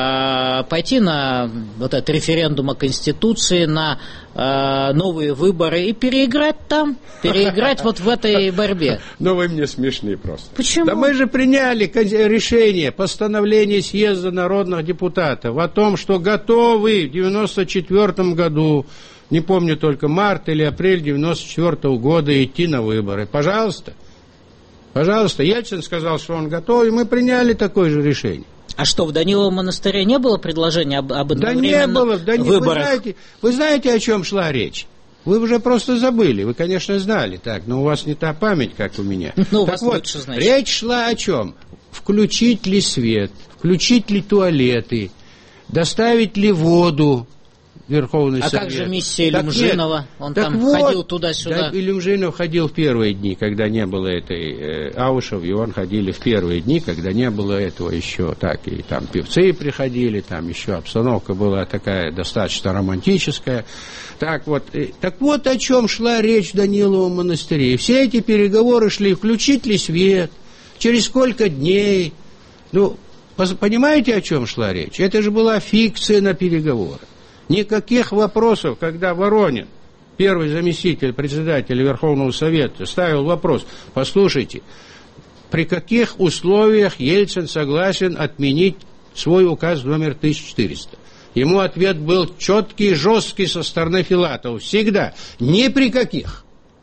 э, пойти на вот этот референдум о Конституции, на э, новые выборы и переиграть там, переиграть вот в этой борьбе. Ну, вы мне смешные просто. Почему? Да мы же приняли решение, постановление съезда народных депутатов о том, что готовы в девяносто четвёртом году, не помню только март или апрель девяносто четвёртого года идти на выборы. Пожалуйста. Пожалуйста. Ельцин сказал, что он готов, и мы приняли такое же решение. А что, в Даниловом монастыре не было предложения об, об Да одновременных не было, да не, выборах? Вы знаете, вы знаете, о чем шла речь? Вы уже просто забыли, вы, конечно, знали, так, но у вас не та память, как у меня. Ну, у так вас вот, лучше, значит. Речь шла о чем? Включить ли свет, включить ли туалеты, доставить ли воду в Верховный а Совет. А как же миссия Илюмжинова? Он так там вот, ходил туда-сюда. Да, Илюмжинов ходил в первые дни, когда не было этой э, Аушев, и он ходили в первые дни, когда не было этого еще. Так, и там певцы приходили, там еще обстановка была такая достаточно романтическая. Так вот, и, так вот о чем шла речь в Даниловом монастыре. И все эти переговоры шли, включить ли свет, через сколько дней. Ну, понимаете, о чем шла речь? Это же была фикция на переговоры. Никаких вопросов, когда Воронин, первый заместитель председателя Верховного Совета, ставил вопрос: послушайте, при каких условиях Ельцин согласен отменить свой указ номер тысяча четыреста. Ему ответ был четкий и жесткий со стороны Филатова. Всегда. Ни при каких.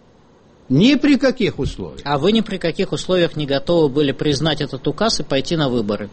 Ни при каких условиях. А вы ни при каких условиях не готовы были признать этот указ и пойти на выборы?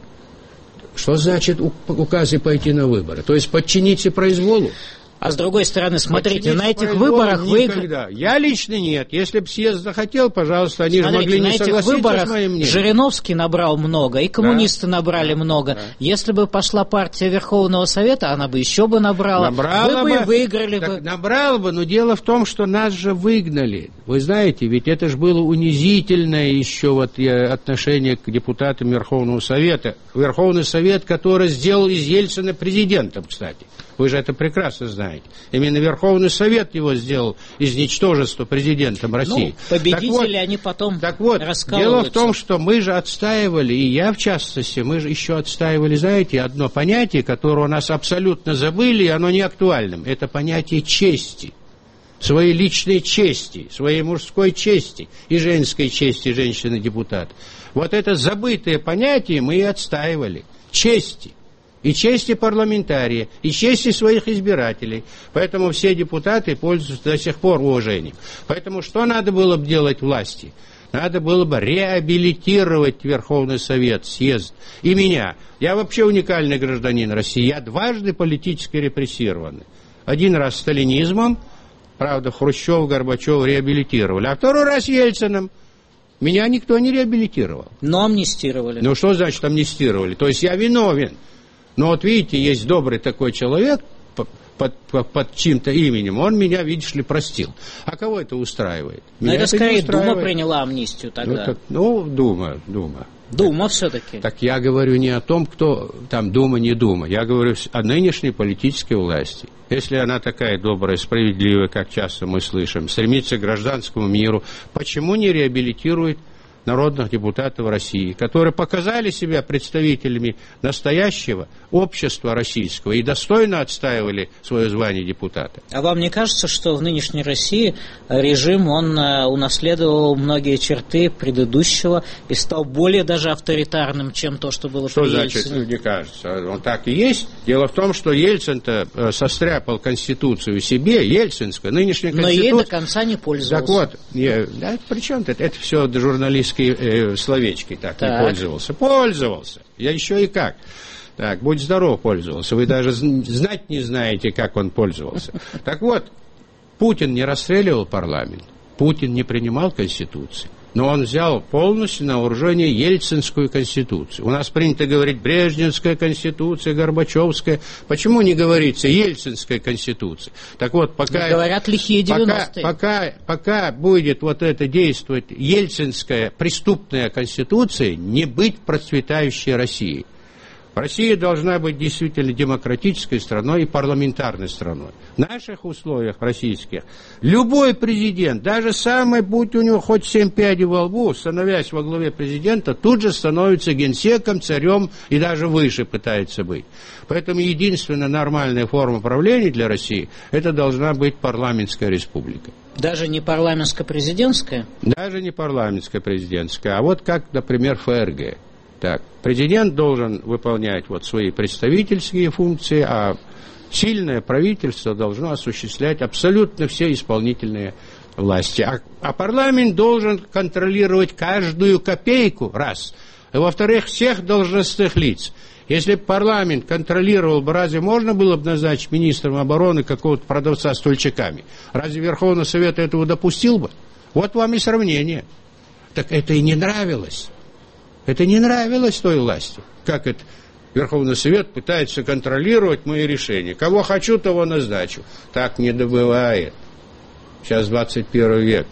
Что значит указы пойти на выборы? То есть подчиниться произволу? А с другой стороны, смотрите, Подчинить на этих произволу выборах вы... Никогда. Я лично нет. Если бы съезд захотел, пожалуйста, они смотрите, же могли не согласиться выборах с моим мнением. Жириновский набрал много, и коммунисты да, набрали да, много. Да. Если бы пошла партия Верховного Совета, она бы еще бы набрала. Набрала вы бы, бы выиграли так, бы. Набрала бы, но дело в том, что нас же выгнали. Вы знаете, ведь это же было унизительное еще вот отношение к депутатам Верховного Совета. Верховный Совет, который сделал из Ельцина президентом, кстати. Вы же это прекрасно знаете. Именно Верховный Совет его сделал из ничтожества президентом России. Ну, победители, так вот, они потом так вот, дело в том, что мы же отстаивали, и я в частности, мы же еще отстаивали, знаете, одно понятие, которое у нас абсолютно забыли, и оно не актуальным. Это понятие чести. Своей личной чести, своей мужской чести и женской чести женщины-депутат. Вот это забытое понятие мы и отстаивали. Чести. И чести парламентария, и чести своих избирателей. Поэтому все депутаты пользуются до сих пор уважением. Поэтому что надо было бы делать власти? Надо было бы реабилитировать Верховный Совет, съезд. И меня. Я вообще уникальный гражданин России. Я дважды политически репрессирован. Один раз сталинизмом, правда, Хрущев, Горбачев реабилитировали, а второй раз Ельциным. Меня никто не реабилитировал. Но амнистировали. Ну что значит амнистировали? То есть я виновен. Но вот видите, есть добрый такой человек под, под, под чьим-то именем, он меня, видишь ли, простил. А кого это устраивает? Но это, это скорее Дума приняла амнистию тогда. Ну, так, ну Дума, Дума. Дума все-таки. Так я говорю не о том, кто там Дума, не Дума. Я говорю о нынешней политической власти. Если она такая добрая, справедливая, как часто мы слышим, стремится к гражданскому миру, почему не реабилитирует народных депутатов России, которые показали себя представителями настоящего общества российского и достойно отстаивали свое звание депутата. А вам не кажется, что в нынешней России режим, он унаследовал многие черты предыдущего и стал более даже авторитарным, чем то, что было что при Ельцине? Что значит, не кажется? Он так и есть. Дело в том, что Ельцин-то состряпал Конституцию себе, ельцинскую, нынешняя Конституция. Но ей до конца не пользовался. Так вот, я, да, при чем это? Это все журналистские э, словечки так, так не пользовался. Пользовался. Я еще и как. Так, будь здоров, пользовался. Вы даже знать не знаете, как он пользовался. Так вот, Путин не расстреливал парламент. Путин не принимал Конституции. Но он взял полностью на вооружение Ельцинскую Конституцию. У нас принято говорить Брежневская Конституция, Горбачевская. Почему не говорится Ельцинская Конституция? Так вот, пока... Говорят, лихие девяностые. Пока, пока, пока будет вот это действовать Ельцинская преступная Конституция, не быть процветающей Россией. Россия должна быть действительно демократической страной и парламентарной страной. В наших условиях российских любой президент, даже самый, будь у него хоть семь пядей во лбу, становясь во главе президента, тут же становится генсеком, царем и даже выше пытается быть. Поэтому единственная нормальная форма правления для России – это должна быть парламентская республика. Даже не парламентско-президентская? Даже не парламентско-президентская, а вот как, например, ФРГ. Так, президент должен выполнять вот свои представительские функции, а сильное правительство должно осуществлять абсолютно все исполнительные власти. А, а парламент должен контролировать каждую копейку, раз. И, во-вторых, всех должностных лиц. Если бы парламент контролировал бы, разве можно было бы назначить министром обороны какого-то продавца стульчиками? Разве Верховный Совет этого допустил бы? Вот вам и сравнение. Так это и не нравилось. Это не нравилось той власти. Как это Верховный Совет пытается контролировать мои решения. Кого хочу, того назначу. Так не бывает. Сейчас двадцать первый век.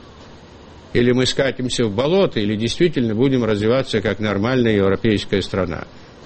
Или мы скатимся в болото, или действительно будем развиваться как нормальная европейская страна.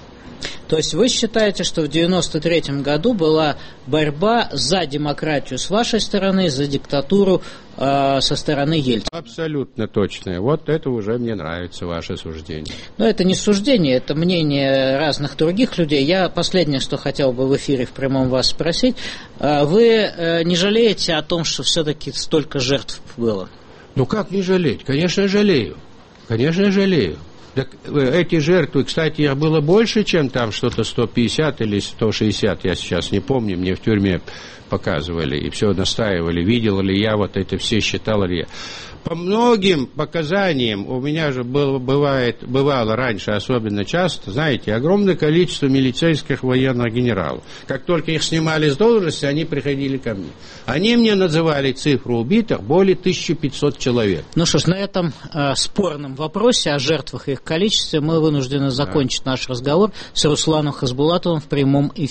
То есть вы считаете, что в девяносто третьем году была борьба за демократию с вашей стороны, за диктатуру э, со стороны Ельцина? Абсолютно точно. Вот это уже мне нравится, ваше суждение. Но это не суждение, это мнение разных других людей. Я последнее, что хотел бы в эфире в прямом вас спросить. Э, вы э, не жалеете о том, что все-таки столько жертв было? Ну как не жалеть? Конечно, жалею. Конечно, жалею. Так эти жертвы, кстати, их было больше, чем там что-то сто пятьдесят или сто шестьдесят, я сейчас не помню, мне в тюрьме показывали и все настаивали, видел ли я вот это все, считал ли я. По многим показаниям, у меня же было, бывает, бывало раньше особенно часто, знаете, огромное количество милицейских военных генералов. Как только их снимали с должности, они приходили ко мне. Они мне называли цифру убитых более тысячи пятисот человек. Ну что ж, на этом э, спорном вопросе о жертвах и их количестве мы вынуждены закончить да. наш разговор с Русланом Хасбулатовым в прямом эфире.